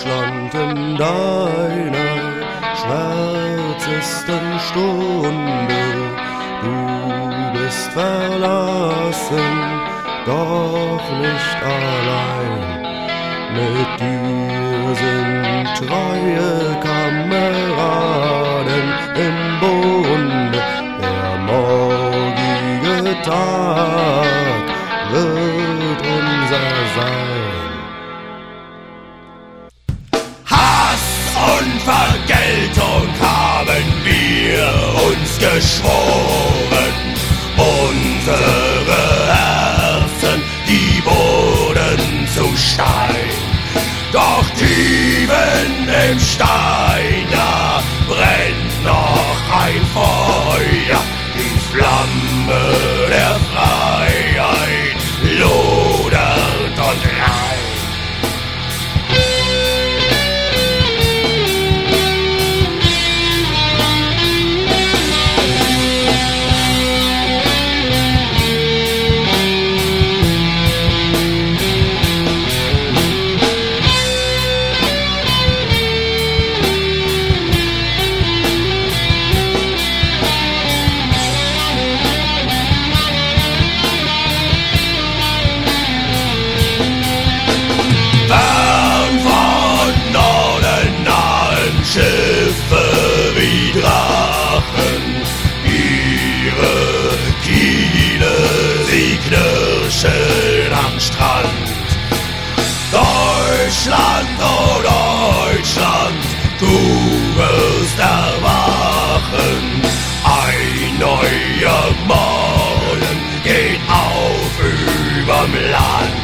Deutschland in deiner schwärzesten Stunde. Du bist verlassen, doch nicht allein. Mit dir sind treue Kameraden im Bunde. Der morgige Tag wird unser sein. Hass und Vergeltung haben wir uns geschworen. Unsere Herzen, die wurden zu Stein. Doch tiefen im Stein, da brennt noch ein Feuer. Die Flamme der Freiheit lodert und reicht. Schiffe wie Drachen, ihre Kiele, sie knirschen am Strand. Deutschland, oh Deutschland, du wirst erwachen. Ein neuer Morgen geht auf überm Land.